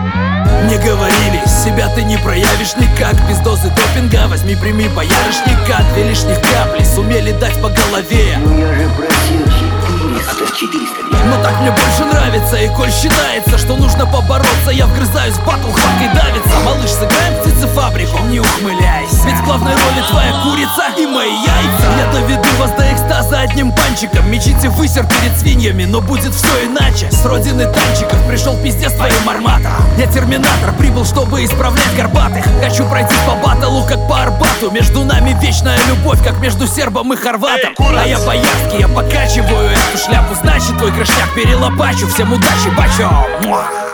Мне говорили, себя ты не проявишь никак. Без дозы допинга возьми, прими боярышника. 2 лишних капли сумели дать по голове. Ну я же просил 400. Но так мне больше нравится. И коль считается, что нужно побороться, я вгрызаюсь в батл, хваткой давится. Малыш, сыграем в птицефабрику, не ухмыляйся. Ведь в главной роли твоя курица и мои яйца. Я доведу вас до экстаза одним панчиком. Мечите высер перед свиньями, но будет все иначе. С родины танчиков пришел пиздец твоим арматором. Я терминатор, прибыл, чтобы исправлять горбатых. Хочу пройти по баталу, как по Арбату. Между нами вечная любовь, как между сербом и хорватом. А я боярский, я покачиваю эту шляпу. Значит, твой крышняк перелопачу. Всем удачи, бачо!